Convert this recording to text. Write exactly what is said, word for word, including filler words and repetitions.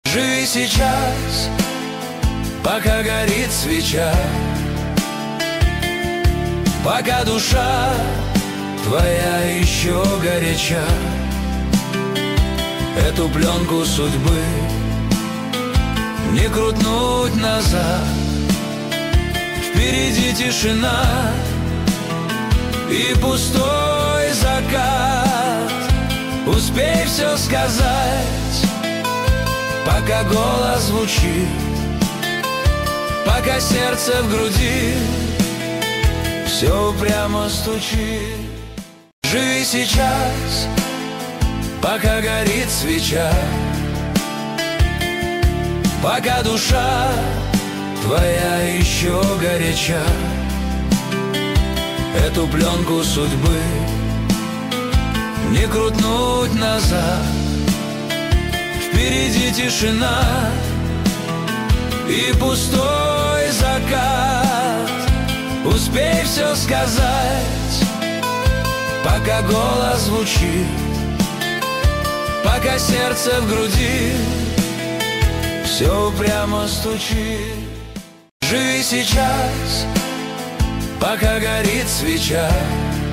Живи сейчас, пока горит свеча, пока душа твоя еще горяча. Эту пленку судьбы не крутнуть назад. Впереди тишина и пустой закат. Успей все сказать, пока голос звучит, пока сердце в груди все упрямо стучит. Живи сейчас, пока горит свеча, пока душа твоя еще горяча. Эту пленку судьбы не крутнуть назад. Впереди тишина и пустой закат. Успей все сказать, пока голос звучит, пока сердце в груди все упрямо стучит. Живи сейчас, пока горит свеча,